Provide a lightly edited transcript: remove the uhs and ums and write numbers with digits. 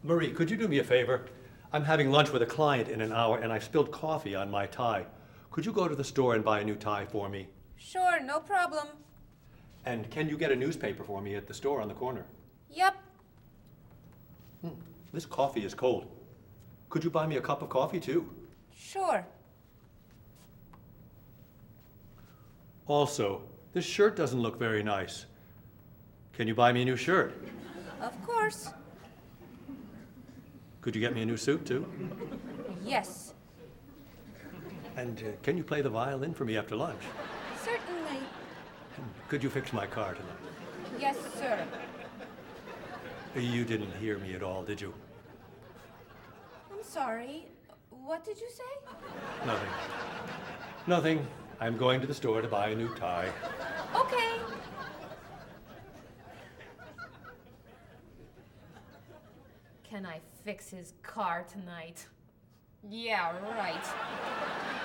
Marie, could you do me a favor? I'm having lunch with a client in an hour and I've spilled coffee on my tie. Could you go to the store and buy a new tie for me? Sure, no problem. And can you get a newspaper for me at the store on the corner? Yep. This coffee is cold. Could you buy me a cup of coffee too? Sure. Also, this shirt doesn't look very nice. Can you buy me a new shirt? Of course. Could you get me a new suit too? Yes. And can you play the violin for me after lunch? Certainly. And could you fix my car tonight? Yes, sir. You didn't hear me at all, did you? I'm sorry. What did you say? Nothing. Nothing. I'm going to the store to buy a new tie. Okay. Can I fix his car tonight? Yeah, right.